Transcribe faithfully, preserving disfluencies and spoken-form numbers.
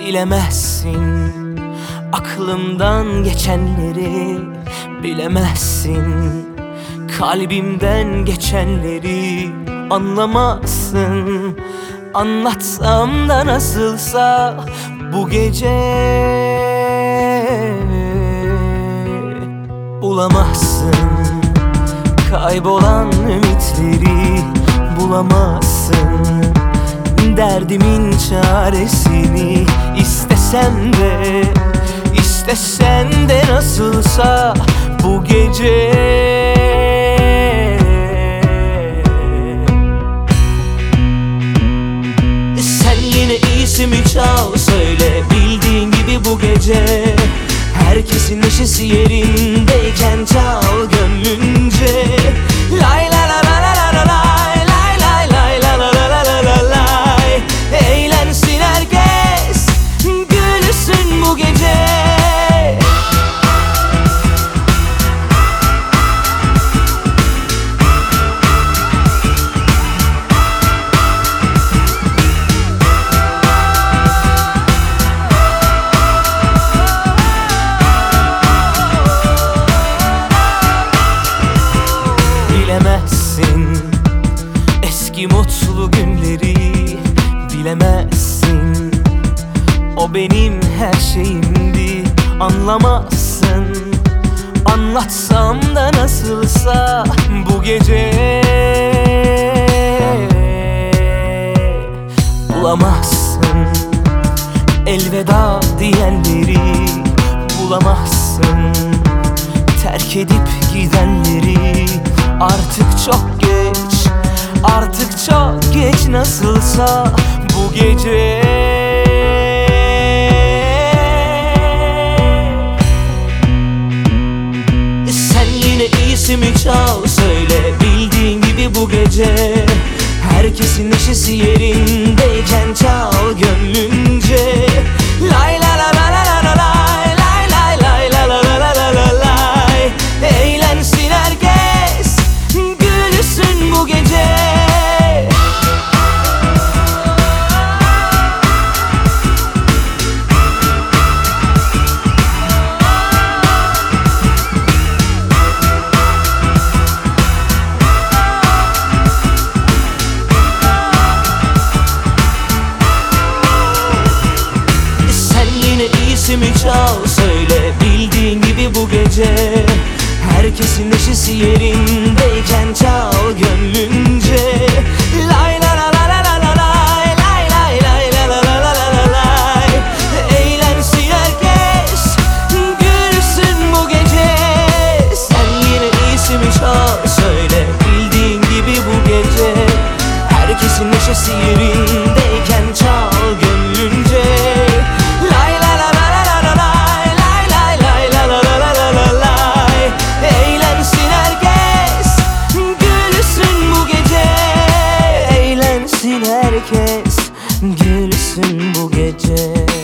Bilemezsin aklımdan geçenleri, bilemezsin kalbimden geçenleri, anlamazsın. Anlatsam da nasılsa bu gece bulamazsın. Kaybolan ümitleri bulamazsın. Derdimin çaresini istesem de, istesen de nasılsa bu gece sen yine iyisimi çal söyle, bildiğin gibi bu gece herkesin neşesi yerindeyken çal gönlünce. Lay la la la la la lay, lay lay lay la la la la la lay. Eğlensin herkes, gülsün bu gece. Bilemezsin eski mutlu günleri, bilemezsin o benim her şeyimdi, anlamazsın. Anlatsam da nasılsa bu gece bulamazsın. Elveda diyenleri bulamazsın. Terk edip gidenleri artık çok geç, artık çok geç nasılsa bu gece. Sen yine iyisimi çal söyle, bildiğin gibi bu gece herkesin neşesi yerindeyken çal gönlünce. Lay la la la la la lay, lay lay lay la la la la la lay. Eğlensin herkes, gülsün bu gece. İyisimi çal söyle, bildiğin gibi bu gece herkesin neşesi yerindeyken çal gönlünce. Lay la la la la la la lay, lay lay lay la la la la la lay. Eğlensin herkes, gülsün bu gece. Sen yine iyisimi çal söyle, bildiğin gibi bu gece herkesin neşesi yerindeyken çal gönlünce. Herkes gülsün bu gece.